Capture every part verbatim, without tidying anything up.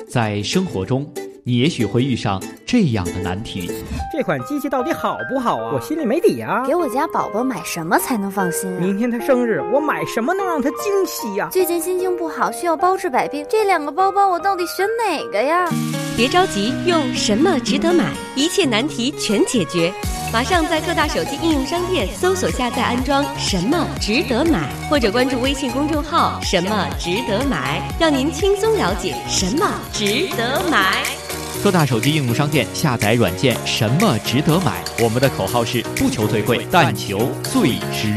在生活中，你也许会遇上这样的难题： 这款机器到底好不好啊？我心里没底啊！ 给我家宝宝买什么才能放心啊？ 明天他生日，我买什么能让他惊喜呀？ 最近心情不好，需要包治百病，这两个包包我到底选哪个呀？ 别着急，用什么值得买，一切难题全解决。马上在各大手机应用商店搜索下载安装什么值得买，或者关注微信公众号什么值得买，让您轻松了解什么值得买。 各大手机应用商店下载软件什么值得买，我们的口号是不求最贵，但求最值。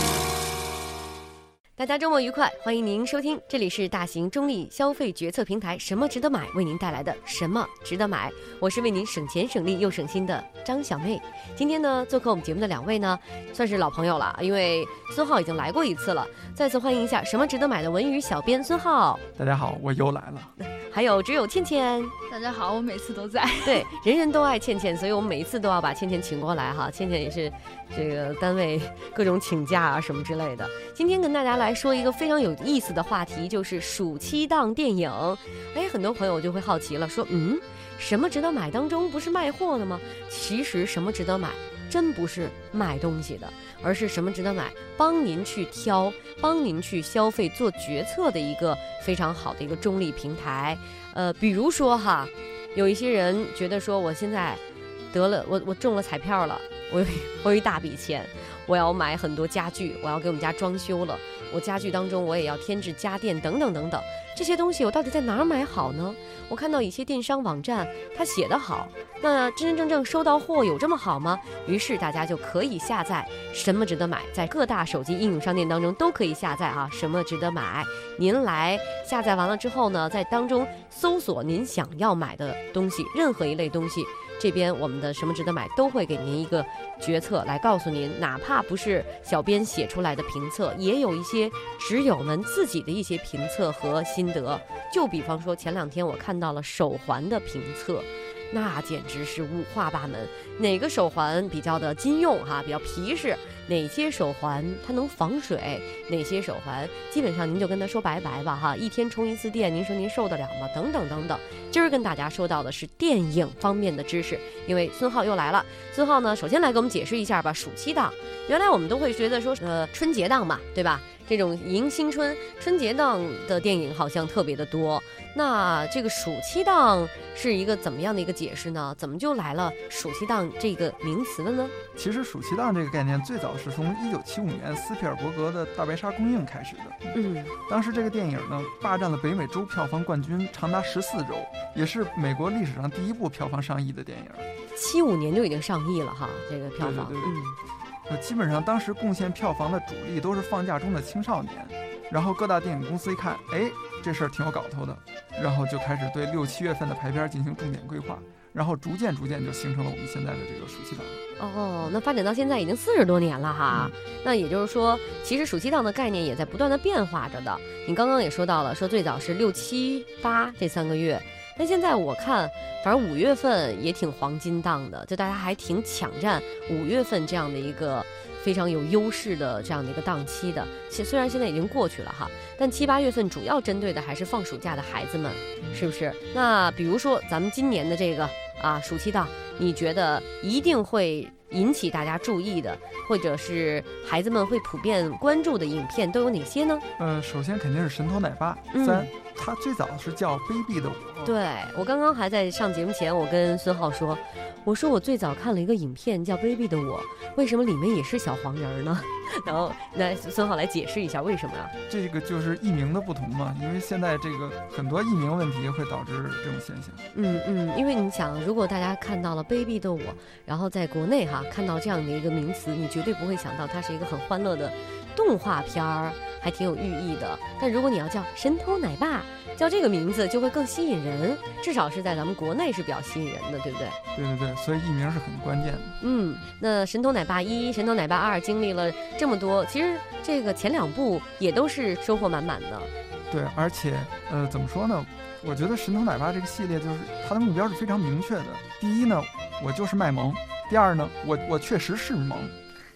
大家周末愉快，欢迎您收听，这里是大型中立消费决策平台什么值得买为您带来的什么值得买，我是为您省钱省力又省心的张小妹。今天呢，做客我们节目的两位呢，算是老朋友了，因为孙浩已经来过一次了，再次欢迎一下什么值得买的文娱小编孙浩。 大家好，我又来了。 还有只有倩倩。 大家好，我每次都在。 对，人人都爱倩倩，所以我们每一次都要把倩倩请过来哈。倩倩也是这个单位各种请假啊什么之类的。今天跟大家来说一个非常有意思的话题，就是暑期档电影。哎，很多朋友就会好奇了，说嗯，什么值得买当中不是卖货的吗？其实什么值得买真不是卖东西的，而是什么值得买帮您去挑，帮您去消费做决策的一个非常好的一个中立平台。呃，比如说哈，有一些人觉得说，我现在得了，我我中了彩票了，我有我有一大笔钱，我要买很多家具，我要给我们家装修了，我家具当中我也要添置家电等等等等，这些东西我到底在哪儿买好呢？我看到一些电商网站它写得好，那真真正正收到货有这么好吗？于是大家就可以下载什么值得买，在各大手机应用商店当中都可以下载啊，什么值得买。您来下载完了之后呢，在当中搜索您想要买的东西，任何一类东西，这边我们的什么值得买都会给您一个决策来告诉您，哪怕不是小编写出来的评测，也有一些只友们自己的一些评测和心得。就比方说前两天我看到了手环的评测，那简直是五花八门，哪个手环比较的金用哈，比较皮实，哪些手环它能防水，哪些手环基本上您就跟他说拜拜吧哈，一天充一次电，您说您受得了吗？等等等等。今儿跟大家说到的是电影方面的知识，因为孙浩又来了。孙浩呢，首先来给我们解释一下吧，暑期档。原来我们都会觉得说，呃，春节档嘛，对吧？这种迎新春、春节档的电影好像特别的多。那这个暑期档是一个怎么样的一个解释呢？怎么就来了暑期档这个名词的呢？ 其实暑期档这个概念最早是从一九七五年斯皮尔伯格的《大白鲨》公映开始的。 嗯， 当时这个电影呢，霸占了北美洲票房冠军长达十四周，也是美国历史上第一部票房上亿的电影。 七五年就已经上亿了哈，这个票房。 对对对对。 嗯。 呃，基本上当时贡献票房的主力都是放假中的青少年，然后各大电影公司一看，哎，这事儿挺有搞头的，然后就开始对六七月份的排片进行重点规划，然后逐渐逐渐就形成了我们现在的这个暑期档。 哦，那发展到现在已经四十多年了哈、嗯，那也就是说，其实暑期档的概念也在不断的变化着的。你刚刚也说到了，说最早是六七八这三个月。那现在我看，反正五月份也挺黄金档的，就大家还挺抢占五月份这样的一个非常有优势的这样的一个档期的。虽然现在已经过去了哈，但七八月份主要针对的还是放暑假的孩子们，是不是？那比如说咱们今年的这个啊暑期档，你觉得一定会引起大家注意的，或者是孩子们会普遍关注的影片都有哪些呢？ 呃，首先肯定是《神偷奶爸三》，嗯，它最早是叫《卑鄙的我》。 对，我刚刚还在上节目前，我跟孙浩说，我说我最早看了一个影片叫《卑鄙的我》，为什么里面也是小黄人呢？然后那孙浩来解释一下为什么啊？ 这个就是译名的不同嘛，因为现在这个很多译名问题会导致这种现象。 嗯嗯，因为你想，如果大家看到了《卑鄙的我》，然后在国内哈看到这样的一个名词，你绝对不会想到它是一个很欢乐的动画片儿，还挺有寓意的。但如果你要叫《神偷奶爸》，叫这个名字就会更吸引人，至少是在咱们国内是比较吸引人的，对不对？ 对对对，所以译名是很关键的。 嗯，那神偷奶爸一、神偷奶爸二经历了这么多，其实这个前两部也都是收获满满的。 对，而且呃，怎么说呢？我觉得神偷奶爸这个系列就是它的目标是非常明确的。第一呢，我就是卖萌；第二呢，我我确实是萌。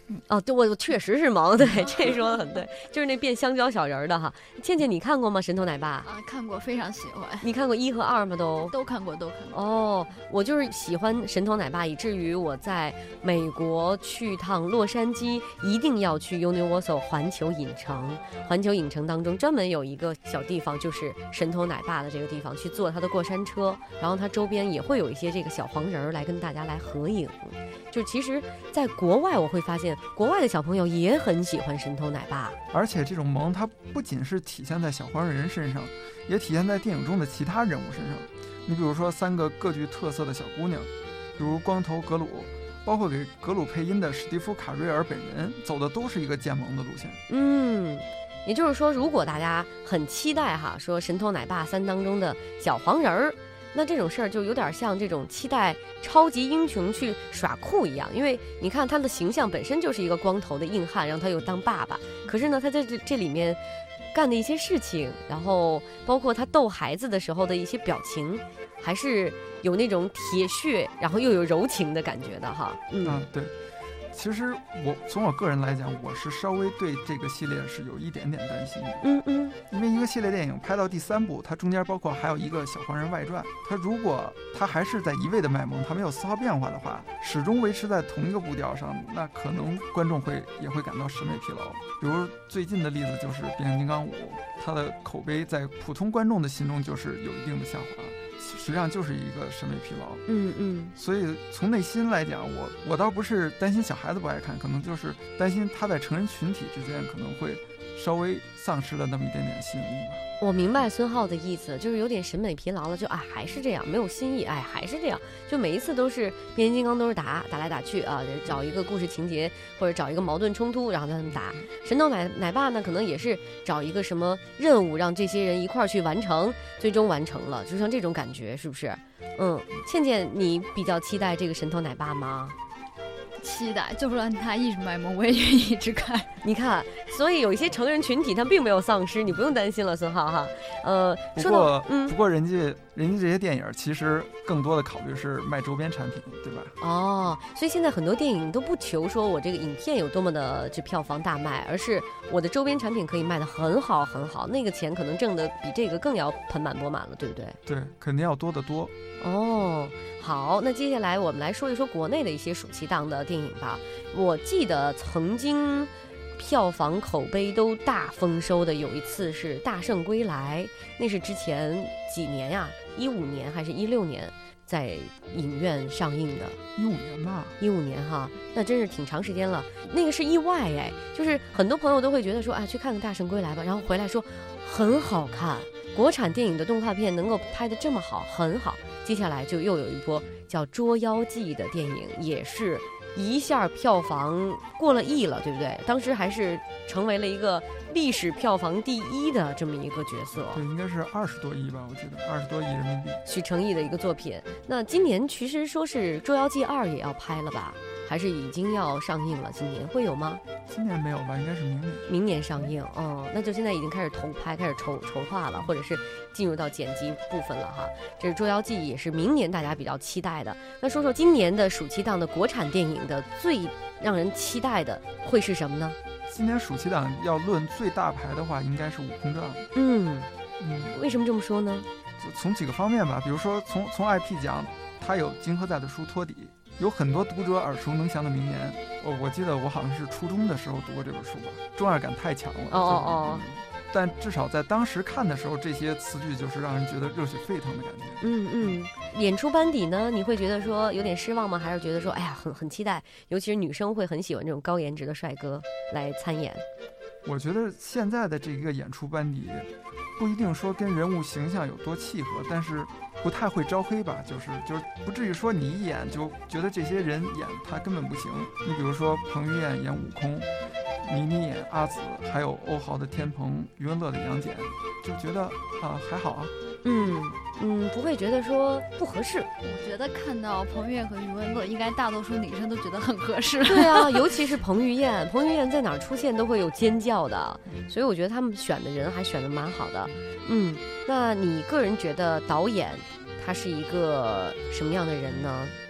哦，对，我确实是萌，对，这说的很对，就是那变香蕉小人的哈。倩倩，你看过吗？神偷奶爸啊，看过，非常喜欢。 你看过一和二吗？都都看过，都看过。 哦，我就是喜欢神偷奶爸，以至于我在美国去趟洛杉矶，一定要去 Universal 环球影城。环球影城当中专门有一个小地方，就是神偷奶爸的这个地方，去坐它的过山车，然后它周边也会有一些这个小黄人来跟大家来合影。就其实，在国外我会发现，国外的小朋友也很喜欢神偷奶爸， 而且这种萌它不仅是体现在小黄人身上，也体现在电影中的其他人物身上。你比如说三个各具特色的小姑娘，比如光头格鲁，包括给格鲁配音的史蒂夫·卡瑞尔本人，走的都是一个渐萌的路线。 嗯，也就是说，如果大家很期待哈，说神偷奶爸三当中的小黄人儿，那这种事儿就有点像这种期待超级英雄去耍酷一样，因为你看他的形象本身就是一个光头的硬汉，让他又当爸爸，可是呢，他在这这里面干的一些事情，然后包括他逗孩子的时候的一些表情，还是有那种铁血，然后又有柔情的感觉的哈。嗯， 啊，对。其实我从我个人来讲，我是稍微对这个系列是有一点点担心的。 嗯嗯， 因为一个系列电影拍到第三部，它中间包括还有一个小黄人外传，它如果它还是在一味的卖萌，它没有丝毫变化的话，始终维持在同一个步调上，那可能观众会也会感到审美疲劳。比如最近的例子就是变形金刚五，它的口碑在普通观众的心中就是有一定的下滑，实际上就是一个审美疲劳。 嗯嗯， 所以从内心来讲，我我倒不是担心小孩子不爱看，可能就是担心他在成人群体之间可能会稍微丧失了那么一点点吸引力吧。 我明白孙浩的意思，就是有点审美疲劳了，就啊还是这样，没有新意，哎还是这样，就每一次都是变形金刚都是打打来打去啊，找一个故事情节或者找一个矛盾冲突，然后让他们打。神偷奶奶爸呢，可能也是找一个什么任务，让这些人一块儿去完成，最终完成了，就像这种感觉，是不是？嗯，倩倩，你比较期待这个神偷奶爸吗？ 期待，就算他一直卖萌，我也愿意一直看。 你看，所以有一些成人群体他并没有丧失，你不用担心了，孙浩哈。呃， 不过，嗯，不过人家人家这些电影其实更多的考虑是卖周边产品，对吧？ 哦，所以现在很多电影都不求说我这个影片有多么的这票房大卖，而是我的周边产品可以卖得很好很好，那个钱可能挣的比这个更要盆满钵满了，对不对？ 对，肯定要多得多。 哦，好，那接下来我们来说一说国内的一些暑期档的电影吧。我记得曾经票房口碑都大丰收的有一次是《大圣归来》，那是之前几年呀、啊，一五年还是一六年在影院上映的？ 一五年吧， 一五年哈，那真是挺长时间了。那个是意外哎，就是很多朋友都会觉得说啊，去看看《大圣归来》吧，然后回来说很好看，国产电影的动画片能够拍得这么好，很好。接下来就又有一波叫《捉妖记》的电影，也是一下票房过了亿了，对不对？当时还是成为了一个历史票房第一的这么一个角色。 对，应该是二十多亿吧，我记得二十多亿人民币。 许成义的一个作品。那今年其实说是《捉妖记二》也要拍了吧？还是已经要上映了？今年会有吗？ 今年没有吧，应该是明年。 明年上映，哦，那就现在已经开始投拍，开始筹筹划了，或者是进入到剪辑部分了哈。这是《捉妖记》，也是明年大家比较期待的。那说说今年的暑期档的国产电影的最让人期待的会是什么呢？ 今年暑期档要论最大牌的话，应该是《悟空传》。 嗯嗯，为什么这么说呢？ 就从几个方面吧，比如说从从 I P 讲，它有金河在的书托底。有很多读者耳熟能详的名言，我我记得我好像是初中的时候读过这本书吧，重要感太强了。 哦哦哦！ 但至少在当时看的时候，这些词句就是让人觉得热血沸腾的感觉。 嗯嗯，演出班底呢，你会觉得说有点失望吗？还是觉得说，哎呀，很很期待？尤其是女生会很喜欢这种高颜值的帅哥来参演。 我觉得现在的这个演出班底，不一定说跟人物形象有多契合，但是不太会招黑吧，就是就是不至于说你一眼就觉得这些人演他根本不行。你比如说彭于晏演悟空，倪妮演阿紫，还有欧豪的天蓬，余文乐的杨戬，就觉得啊、呃、还好啊。 嗯嗯，不会觉得说不合适。 我觉得看到彭于晏和余文乐，应该大多数女生都觉得很合适。 对啊，尤其是彭于晏，彭于晏在哪儿出现都会有尖叫的，所以我觉得他们选的人还选的蛮好的。嗯，那你个人觉得导演他是一个什么样的人呢？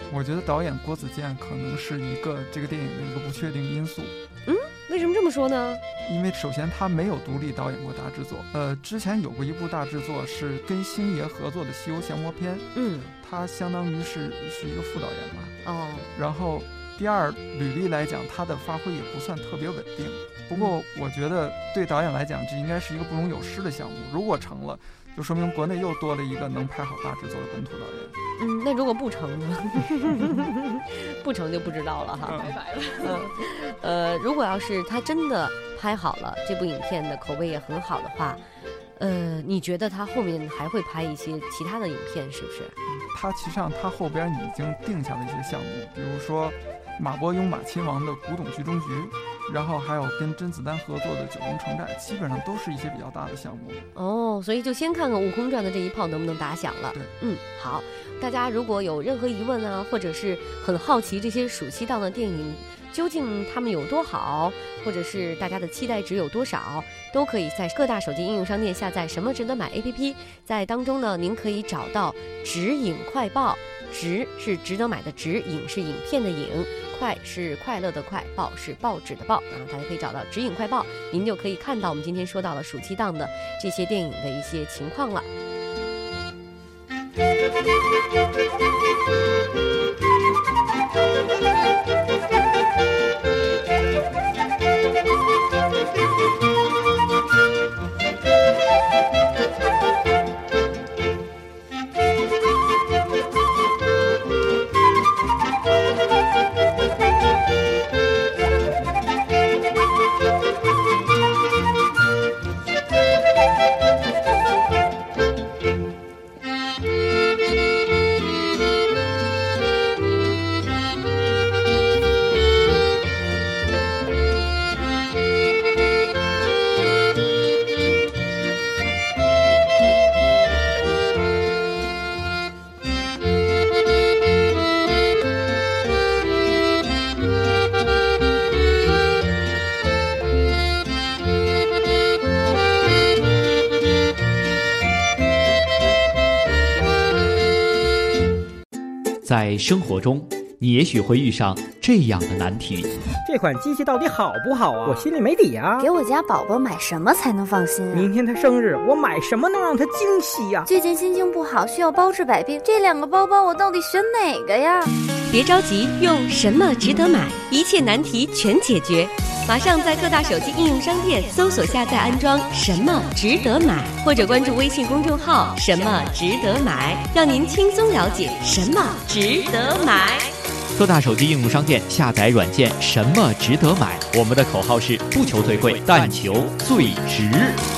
我觉得导演郭子健可能是一个这个电影的一个不确定因素。 嗯，为什么这么说呢？ 因为首先他没有独立导演过大制作，呃，之前有过一部大制作是跟星爷合作的《西游降魔篇》， 嗯， 他相当于是是一个副导演吧。 哦， 然后第二履历来讲，他的发挥也不算特别稳定。不过我觉得对导演来讲，这应该是一个不容有失的项目。如果成了，就说明国内又多了一个能拍好大制作的本土导演。 嗯，那如果不成呢？不成就不知道了哈，拜拜了。嗯，呃，如果要是他真的拍好了，这部影片的口碑也很好的话，呃，你觉得他后面还会拍一些其他的影片，是不是？ 他其实上他后边已经定下了一些项目，比如说马伯庸马亲王的古董局中局，然后还有跟甄子丹合作的九龙城寨，基本上都是一些比较大的项目。 哦，所以就先看看《悟空传》的这一炮能不能打响了。 对， 嗯，好，大家如果有任何疑问啊，或者是很好奇这些暑期档的电影究竟他们有多好，或者是大家的期待值有多少，都可以在各大手机应用商店下载什么值得买 A P P， 在当中呢，您可以找到值影快报，值是值得买的值，影是影片的影，快是快乐的快，报是报纸的报，然后大家可以找到值影快报，您就可以看到我们今天说到了暑期档的这些电影的一些情况了。 在生活中，你也许会遇上这样的难题： 这款机器到底好不好啊？我心里没底啊！ 给我家宝宝买什么才能放心啊？ 明天他生日，我买什么能让他惊喜呀？ 最近心情不好，需要包治百病，这两个包包我到底选哪个呀？ 别着急，用什么值得买，一切难题全解决。马上在各大手机应用商店搜索下载安装什么值得买，或者关注微信公众号什么值得买，让您轻松了解什么值得买。 各大手机应用商店下载软件什么值得买，我们的口号是不求最贵，但求最值。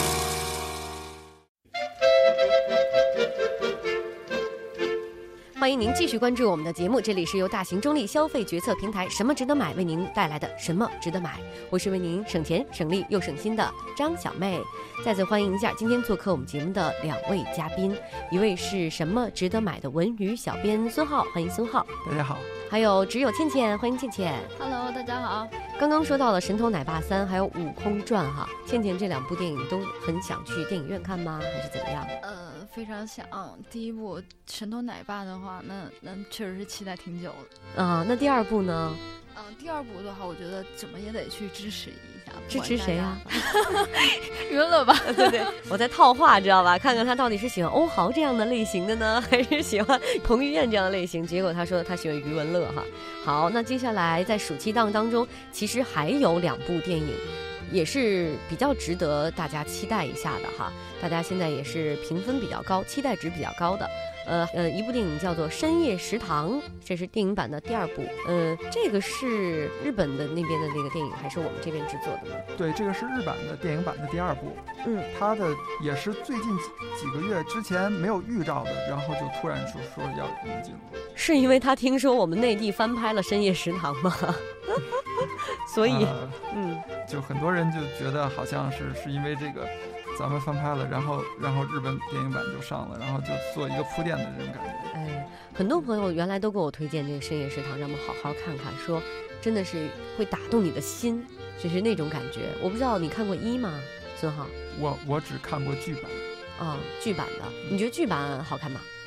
欢迎您继续关注我们的节目，这里是由大型中立消费决策平台什么值得买为您带来的什么值得买，我是为您省钱省力又省心的张小妹。再次欢迎一下今天做客我们节目的两位嘉宾，一位是什么值得买的文娱小编孙浩，欢迎孙浩。 大家好。 还有只有倩倩，欢迎倩倩。 Hello， 大家好。 刚刚说到了《神偷奶爸三》还有《悟空传》哈，倩倩这两部电影都很想去电影院看吗？还是怎么样？ 呃，非常想。第一部《神偷奶爸》的话，那那确实是期待挺久的。 啊、呃，那第二部呢？ 嗯、呃，第二部的话，我觉得怎么也得去支持一下。 支持谁啊？ 晕了吧？ 对对，我在套话，知道吧？看看他到底是喜欢欧豪这样的类型的呢，还是喜欢彭于晏这样的类型？结果他说他喜欢余文乐哈。好，那接下来在暑期档当中，其实还有两部电影，也是比较值得大家期待一下的哈。大家现在也是评分比较高，期待值比较高的。呃呃，一部电影叫做《深夜食堂》，这是电影版的第二部。呃，这个是日本的那边的那个电影，还是我们这边制作的呢？ 对，这个是日版的电影版的第二部。 嗯， 它的也是最近几几个月之前没有预兆的，然后就突然说说要引进了。 是因为他听说我们内地翻拍了《深夜食堂》吗？所以， 呃、 嗯， 就很多人就觉得好像是是因为这个。咱们翻拍了，然后然后日本电影版就上了，然后就做一个铺垫的这种感觉。 哎，很多朋友原来都给我推荐这个《深夜食堂》，让我们好好看看，说真的是会打动你的心，就是那种感觉。我不知道你看过一吗，孙浩？ 我我只看过剧版。 啊、哦，剧版的，你觉得剧版好看吗？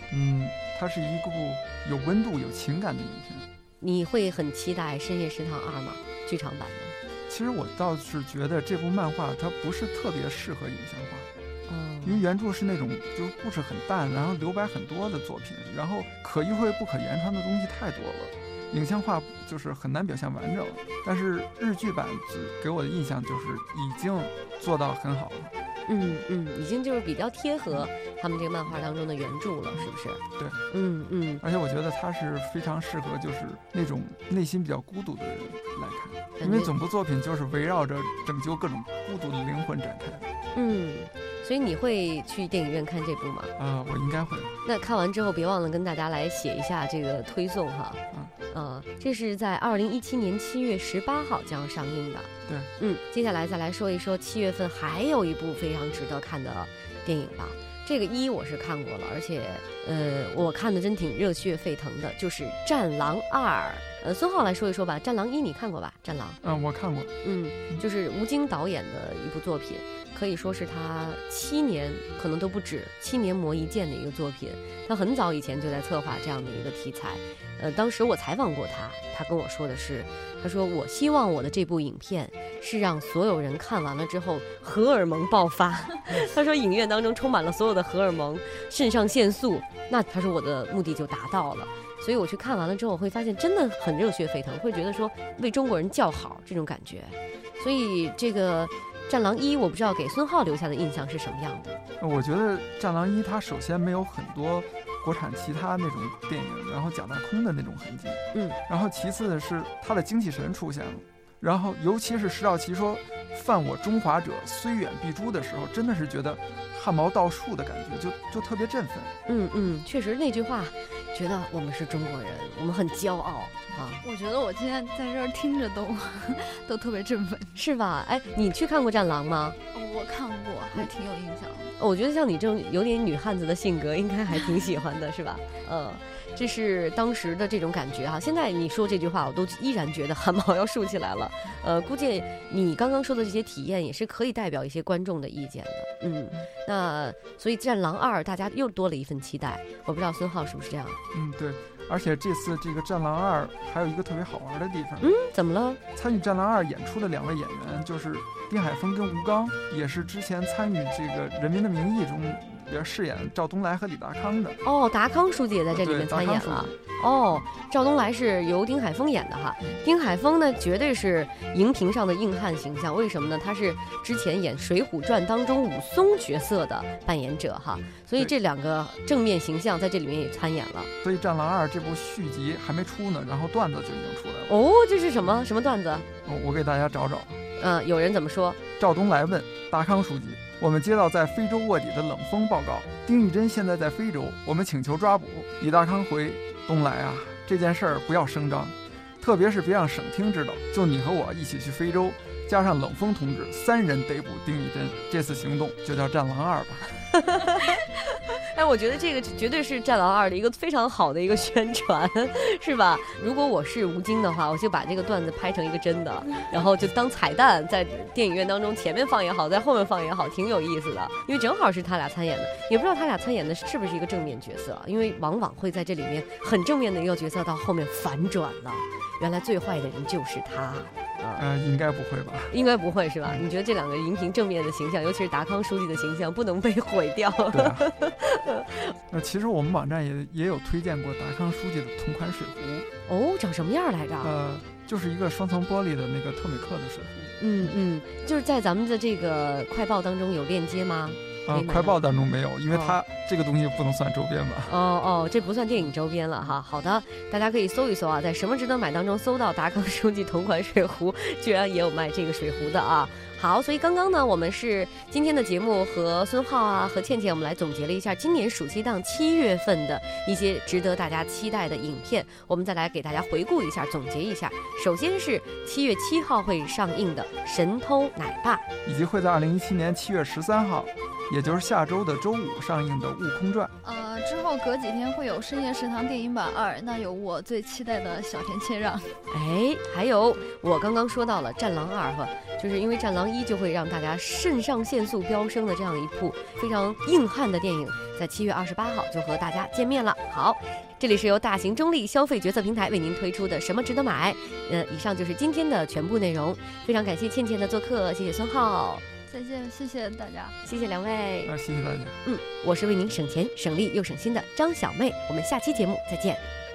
嗯，它是一部有温度、有情感的影片。 你会很期待《深夜食堂二》吗？剧场版的？ 其实我倒是觉得这部漫画它不是特别适合影像化。 嗯， 因为原著是那种就是故事很淡，然后留白很多的作品，然后可意会不可言传的东西太多了，影像化就是很难表现完整。但是日剧版给我的印象就是已经做到很好了。 嗯嗯，已经就是比较贴合他们这个漫画当中的原著了，是不是？ 对， 嗯嗯。 而且我觉得它是非常适合就是那种内心比较孤独的人来看，因为整部作品就是围绕着拯救各种孤独的灵魂展开的。 嗯，所以你会去电影院看这部吗？ 啊、呃，我应该会。 那看完之后别忘了跟大家来写一下这个推送哈。 嗯。 呃，这是在二零一七年七月十八号将要上映的。 对。 嗯，接下来再来说一说七月份还有一部非常值得看的电影吧。这个一我是看过了，而且呃，我看的真挺热血沸腾的，就是《战狼二》。呃，孙浩来说一说吧，《战狼一》你看过吧？《战狼》 嗯，我看过。 嗯，就是吴京导演的一部作品，可以说是他七年可能都不止七年磨一剑的一个作品。他很早以前就在策划这样的一个题材。呃，当时我采访过他，他跟我说的是，他说我希望我的这部影片是让所有人看完了之后荷尔蒙爆发。他说影院当中充满了所有的荷尔蒙、肾上腺素，那他说我的目的就达到了。所以我去看完了之后，我会发现真的很热血沸腾，会觉得说为中国人叫好这种感觉。所以这个《战狼一》，我不知道给孙浩留下的印象是什么样的。 我觉得《战狼一》它首先没有很多国产其他那种电影然后假大空的那种痕迹， 嗯， 然后其次的是他的精气神出现了，然后尤其是石兆奇说犯我中华者虽远必诛的时候，真的是觉得汗毛倒竖的感觉，就就特别振奋。 嗯嗯，确实那句话，觉得我们是中国人，我们很骄傲啊。 我觉得我今天在这儿听着都都特别振奋， 是吧？哎，你去看过《战狼》吗？ 我看过，还挺有印象的。 我觉得像你这种有点女汉子的性格，应该还挺喜欢的，是吧？呃，这是当时的这种感觉哈。现在你说这句话，我都依然觉得汗毛要竖起来了。呃，估计你刚刚说的这些体验也是可以代表一些观众的意见的。嗯，那所以《战狼二》大家又多了一份期待，我不知道孙浩是不是这样？ 嗯，对。而且这次这个《战狼二》还有一个特别好玩的地方。 嗯，怎么了？ 参与《战狼二》演出的两位演员就是丁海峰跟吴刚，也是之前参与这个《人民的名义》中边饰演赵东来和李达康的。 哦，达康书记也在这里面参演了。哦，赵东来是由丁海峰演的哈。丁海峰呢，绝对是荧屏上的硬汉形象。为什么呢？他是之前演《水浒传》当中武松角色的扮演者哈，所以这两个正面形象在这里面也参演了。 所以《战狼二》这部续集还没出呢，然后段子就已经出来了。 哦，这是什么什么段子？ 哦，我给大家找找。 嗯、呃，有人怎么说？ 赵东来问达康书记：“我们接到在非洲卧底的冷风报告，丁义珍现在在非洲，我们请求抓捕。”李达康回：“东来啊，这件事儿不要声张，特别是别让省厅知道。就你和我一起去非洲，加上冷风同志，三人逮捕丁义珍。这次行动就叫战狼二吧。” 哎，我觉得这个绝对是《战狼二》的一个非常好的一个宣传，是吧？如果我是吴京的话，我就把这个段子拍成一个真的，然后就当彩蛋，在电影院当中前面放也好，在后面放也好，挺有意思的。因为正好是他俩参演的，也不知道他俩参演的是不是一个正面角色，因为往往会在这里面很正面的一个角色到后面反转了，原来最坏的人就是他。 呃，应该不会吧？ 应该不会是吧？你觉得这两个荧屏正面的形象，尤其是达康书记的形象，不能被毁掉？ 对啊。呃，其实我们网站也也有推荐过达康书记的同款水壶。 哦，长什么样来着？ 呃，就是一个双层玻璃的那个特美克的水壶。 嗯嗯，就是在咱们的这个快报当中有链接吗？ 呃，快报当中没有，因为它这个东西不能算周边吧。 哦哦，这不算电影周边了哈。好的，大家可以搜一搜啊，在什么值得买当中搜到达康书记同款水壶，居然也有卖这个水壶的啊。好，所以刚刚呢，我们是今天的节目和孙浩啊和倩倩，我们来总结了一下今年暑期档七月份的一些值得大家期待的影片，我们再来给大家回顾一下，总结一下。首先是七月七号会上映的《神偷奶爸》， 以及会在二零一七年七月十三号。也就是下周的周五上映的《悟空传》。 呃， 之后隔几天会有深夜食堂电影版二，那有我最期待的小田切让。 哎，还有我刚刚说到了《战狼二》哈，就是因为《战狼一》就会让大家肾上腺素飙升的这样一部非常硬汉的电影，在七月二十八号就和大家见面了。好，这里是由大型中立消费决策平台为您推出的什么值得买。呃，以上就是今天的全部内容，非常感谢倩倩的做客，谢谢孙浩。 再见，谢谢大家， 谢谢两位。 啊，谢谢大家。 嗯，我是为您省钱省力又省心的张小妹，我们下期节目再见。